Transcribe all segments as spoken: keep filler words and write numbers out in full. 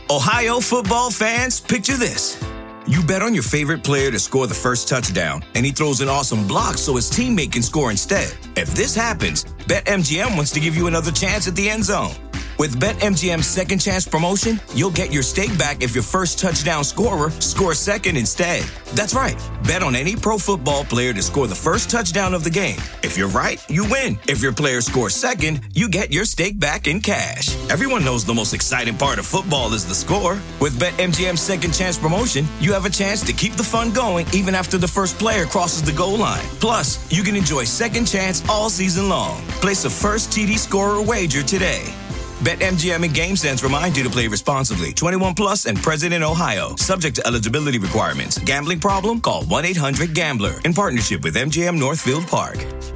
Ohio football fans, picture this. You bet on your favorite player to score the first touchdown, and he throws an awesome block so his teammate can score instead. If this happens, BetMGM wants to give you another chance at the end zone. With BetMGM's Second Chance promotion, you'll get your stake back if your first touchdown scorer scores second instead. That's right. Bet on any pro football player to score the first touchdown of the game. If you're right, you win. If your player scores second, you get your stake back in cash. Everyone knows the most exciting part of football is the score. With BetMGM's Second Chance promotion, you have a chance to keep the fun going even after the first player crosses the goal line. Plus, you can enjoy Second Chance all season long. Place a first T D scorer wager today. BetMGM and GameSense remind you to play responsibly. twenty-one plus and present in Ohio. Subject to eligibility requirements. Gambling problem? Call one eight hundred gambler. In partnership with M G M Northfield Park.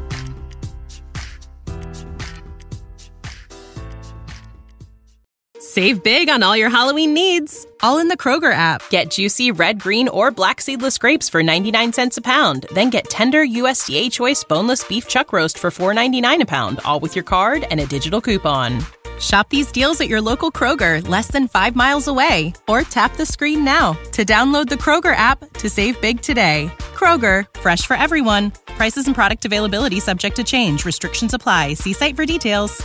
Save big on all your Halloween needs, all in the Kroger app. Get juicy red, green, or black seedless grapes for ninety-nine cents a pound. Then get tender U S D A Choice boneless beef chuck roast for four ninety-nine a pound, all with your card and a digital coupon. Shop these deals at your local Kroger, less than five miles away. Or tap the screen now to download the Kroger app to save big today. Kroger, fresh for everyone. Prices and product availability subject to change. Restrictions apply. See site for details.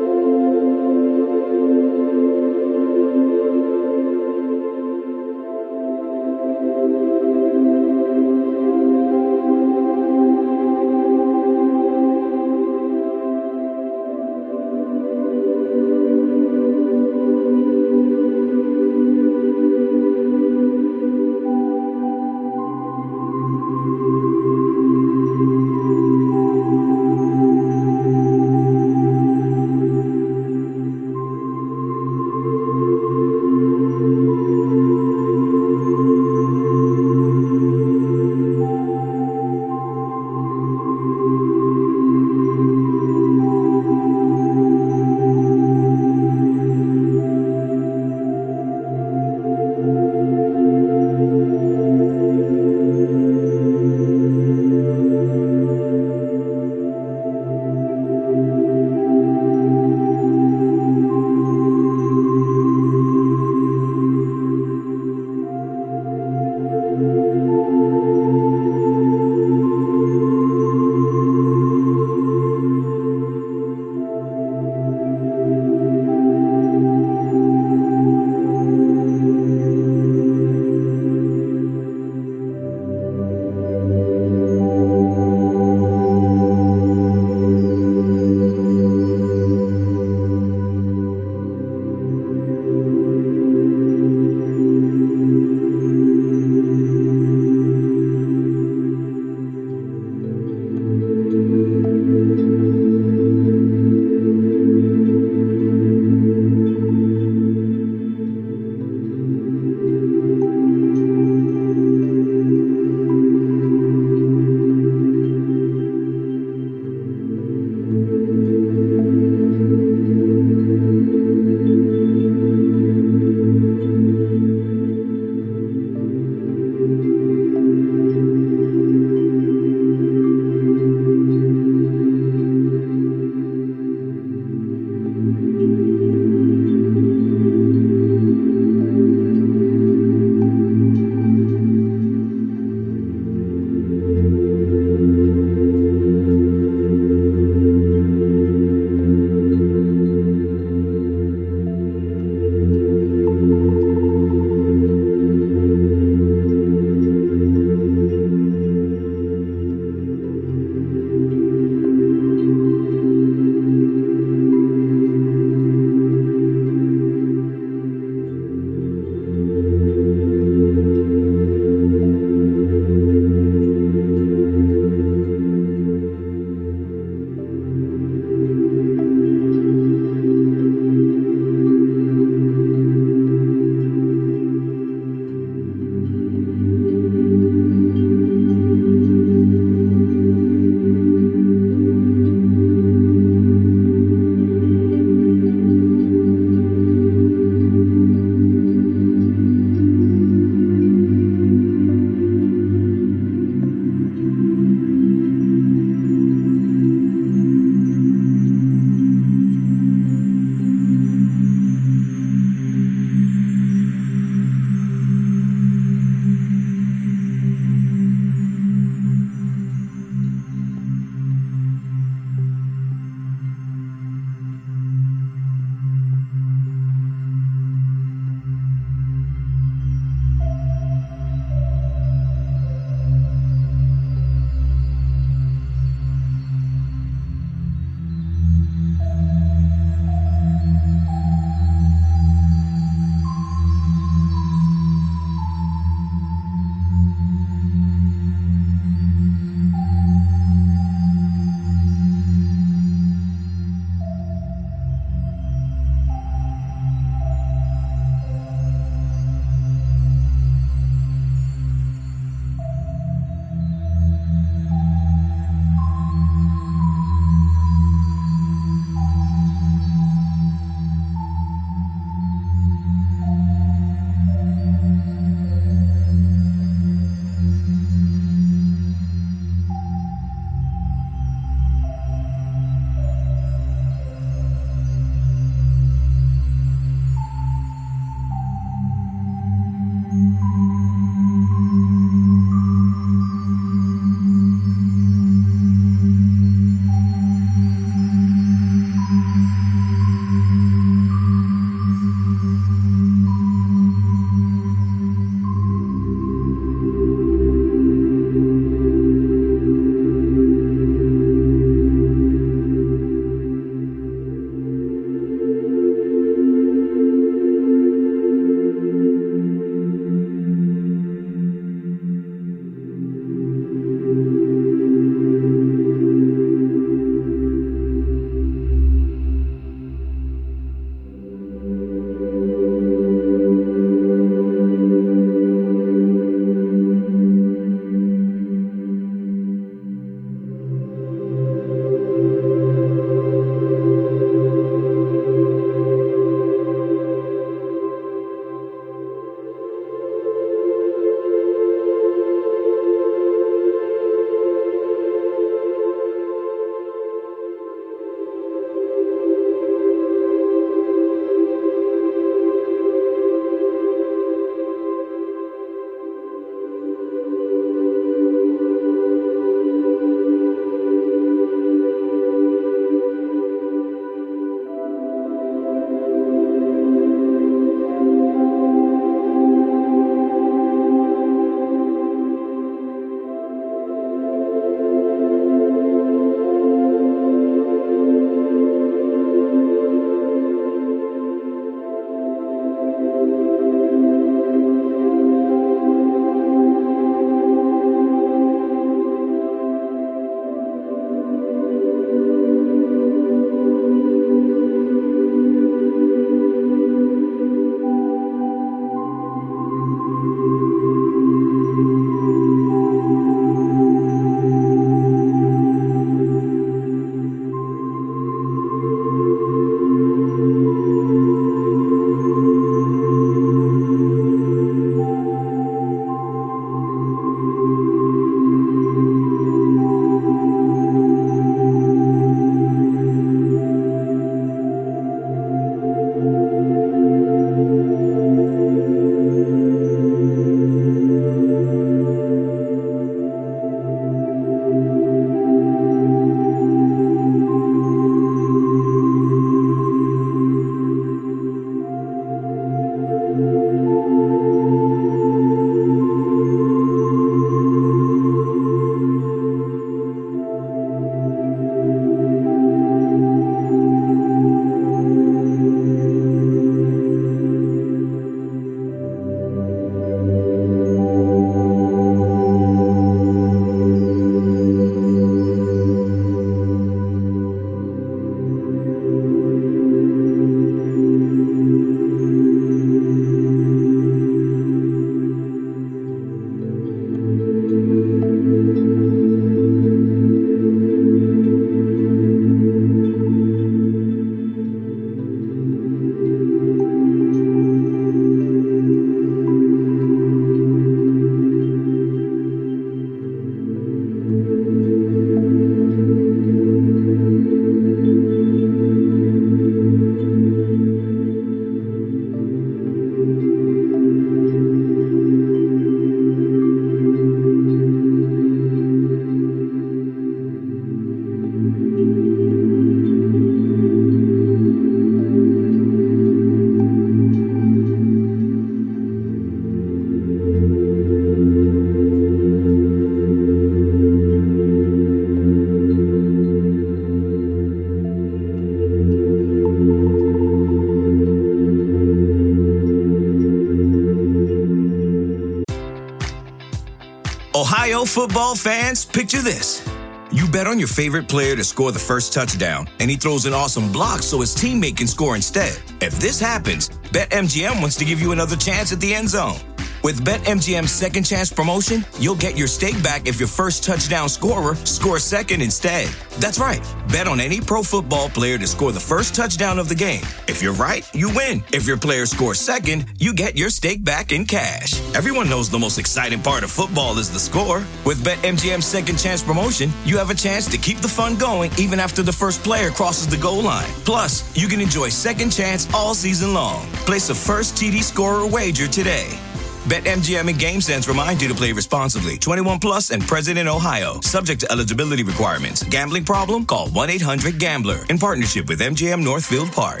Ohio football fans, picture this. You bet on your favorite player to score the first touchdown, and he throws an awesome block so his teammate can score instead. If this happens, BetMGM wants to give you another chance at the end zone. With BetMGM's Second Chance promotion, you'll get your stake back if your first touchdown scorer scores second instead. That's right. Bet on any pro football player to score the first touchdown of the game. If you're right, you win. If your player scores second, you get your stake back in cash. Everyone knows the most exciting part of football is the score. With BetMGM's Second Chance promotion, you have a chance to keep the fun going even after the first player crosses the goal line. Plus, you can enjoy Second Chance all season long. Place a first T D scorer wager today. BetMGM and GameSense remind you to play responsibly. twenty-one plus and present in Ohio. Subject to eligibility requirements. Gambling problem? Call one eight hundred gambler. In partnership with M G M Northfield Park.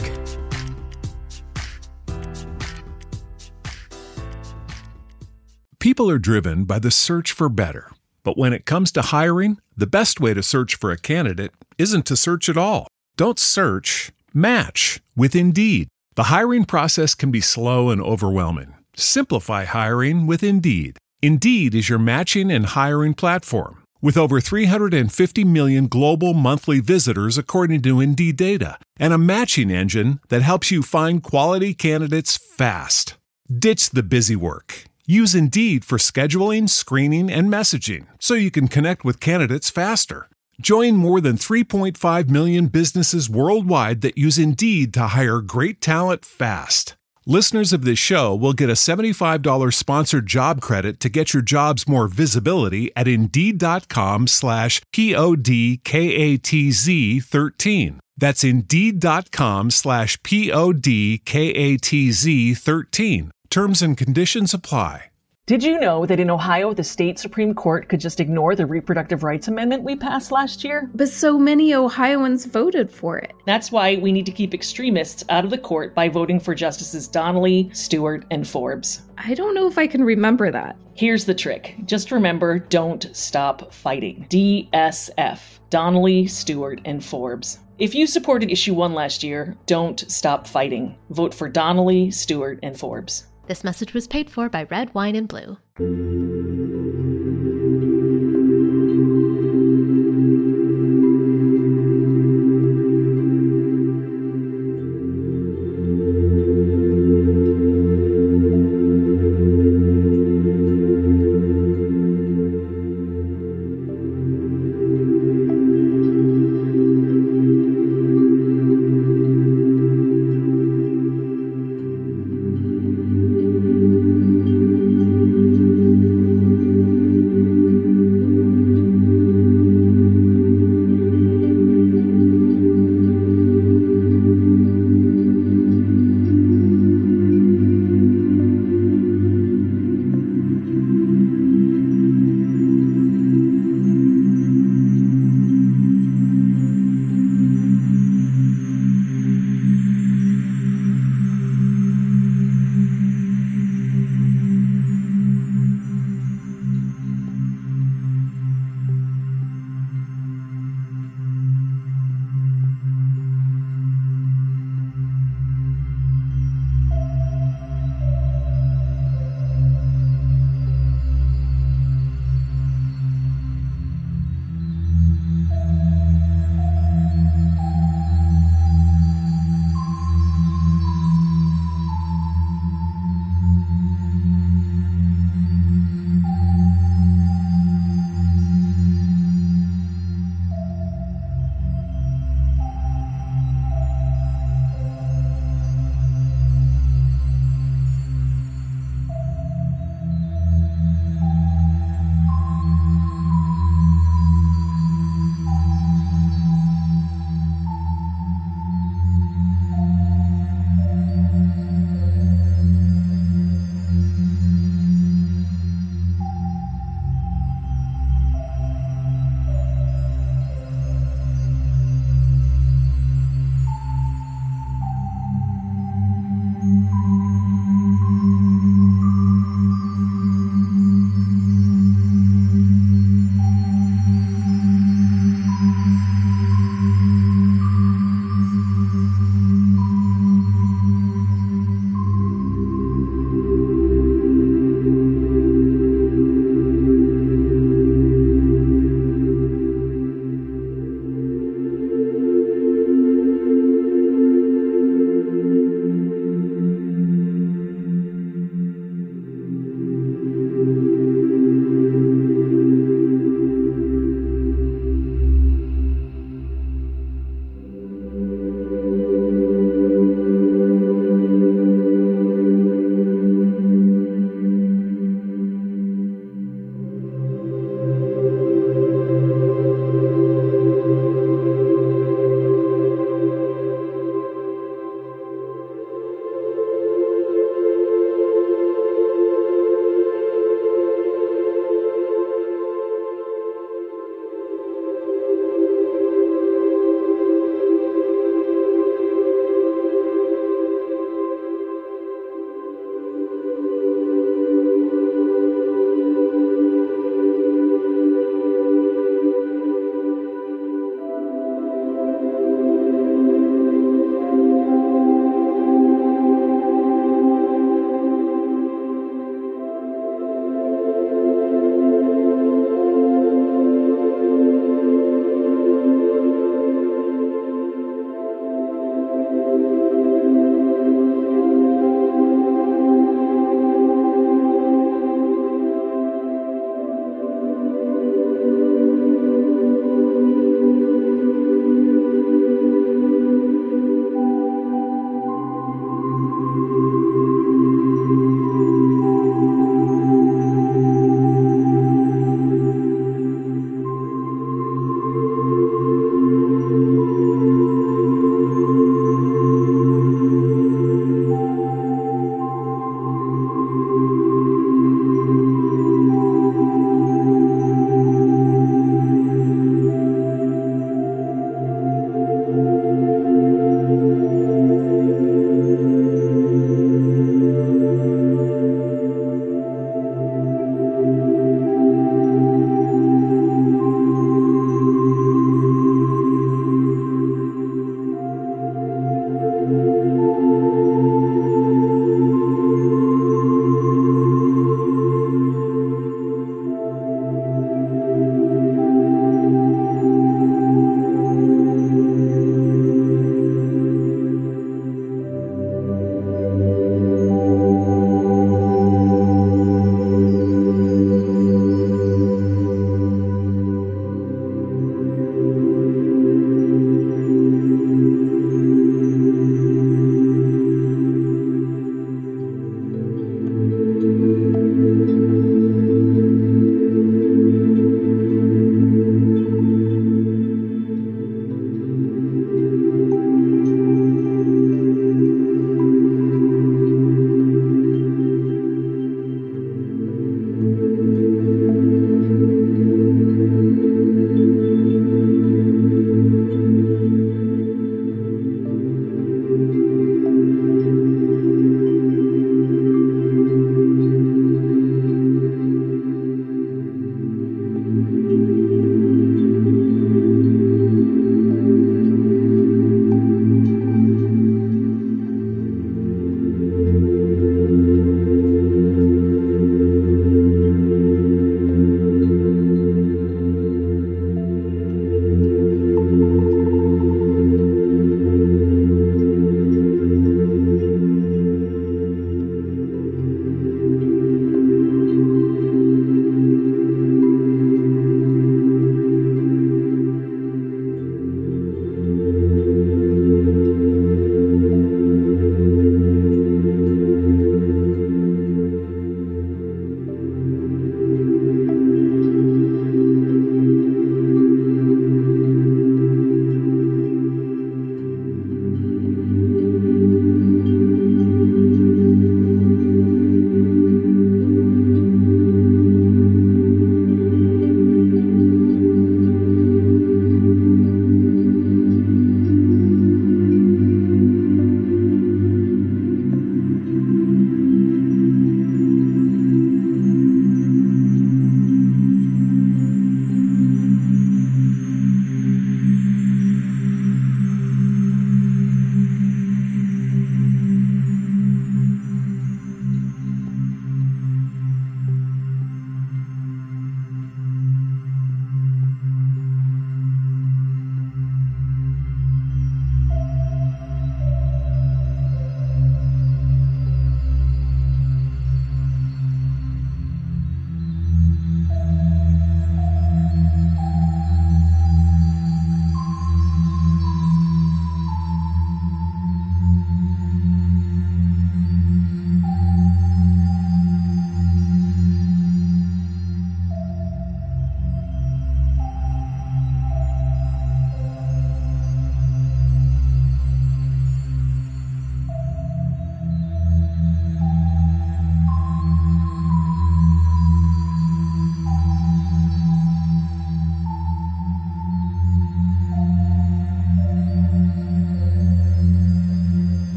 People are driven by the search for better. But when it comes to hiring, the best way to search for a candidate isn't to search at all. Don't search, match with Indeed. The hiring process can be slow and overwhelming. Simplify hiring with Indeed. Indeed is your matching and hiring platform. With over three hundred fifty million global monthly visitors according to Indeed data, and a matching engine that helps you find quality candidates fast. Ditch the busy work. Use Indeed for scheduling, screening, and messaging so you can connect with candidates faster. Join more than three point five million businesses worldwide that use Indeed to hire great talent fast. Listeners of this show will get a seventy-five dollars sponsored job credit to get your jobs more visibility at Indeed.com slash P-O-D-K-A-T-Z 13. That's Indeed.com slash P-O-D-K-A-T-Z 13. Terms and conditions apply. Did you know that in Ohio, the state Supreme Court could just ignore the reproductive rights amendment we passed last year? But so many Ohioans voted for it. That's why we need to keep extremists out of the court by voting for Justices Donnelly, Stewart, and Forbes. I don't know if I can remember that. Here's the trick. Just remember, don't stop fighting. D S F. Donnelly, Stewart, and Forbes. If you supported Issue one last year, don't stop fighting. Vote for Donnelly, Stewart, and Forbes. This message was paid for by Red Wine and Blue.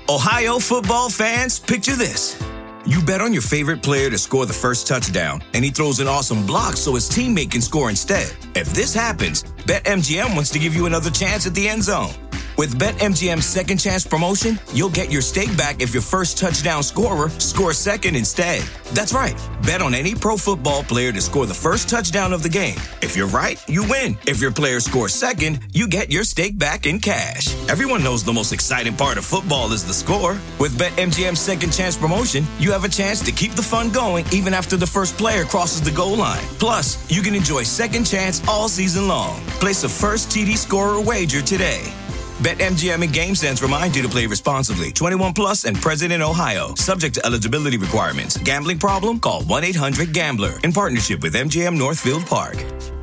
Ohio football fans, picture this. You bet on your favorite player to score the first touchdown, and he throws an awesome block so his teammate can score instead. If this happens, BetMGM wants to give you another chance at the end zone. With BetMGM's second chance promotion, you'll get your stake back if your first touchdown scorer scores second instead. That's right. Bet on any pro football player to score the first touchdown of the game. If you're right, you win. If your player scores second, you get your stake back in cash. Everyone knows the most exciting part of football is the score. With BetMGM's second chance promotion, you have a chance to keep the fun going even after the first player crosses the goal line. Plus, you can enjoy second chance all season long. Place a first T D scorer wager today. BetMGM and GameSense remind you to play responsibly. twenty-one plus and present in Ohio. Subject to eligibility requirements. Gambling problem? Call one eight hundred gambler. In partnership with M G M Northfield Park.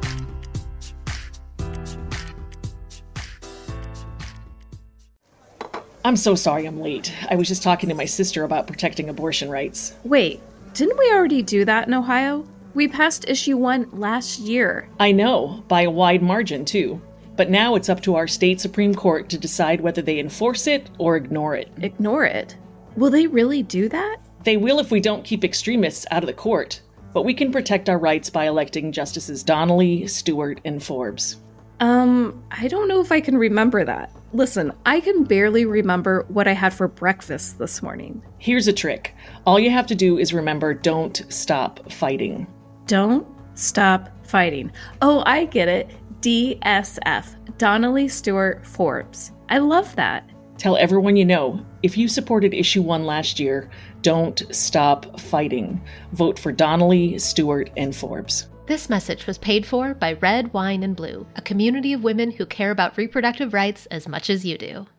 I'm so sorry I'm late. I was just talking to my sister about protecting abortion rights. Wait, didn't we already do that in Ohio? We passed issue one last year. I know, by a wide margin, too. But now it's up to our state Supreme Court to decide whether they enforce it or ignore it. Ignore it? Will they really do that? They will if we don't keep extremists out of the court. But we can protect our rights by electing Justices Donnelly, Stewart, and Forbes. Um, I don't know if I can remember that. Listen, I can barely remember what I had for breakfast this morning. Here's a trick. All you have to do is remember, don't stop fighting. Don't stop fighting. Oh, I get it. D S F, Donnelly, Stewart, Forbes. I love that. Tell everyone you know, if you supported issue one last year, don't stop fighting. Vote for Donnelly, Stewart, and Forbes. This message was paid for by Red, Wine, and Blue, a community of women who care about reproductive rights as much as you do.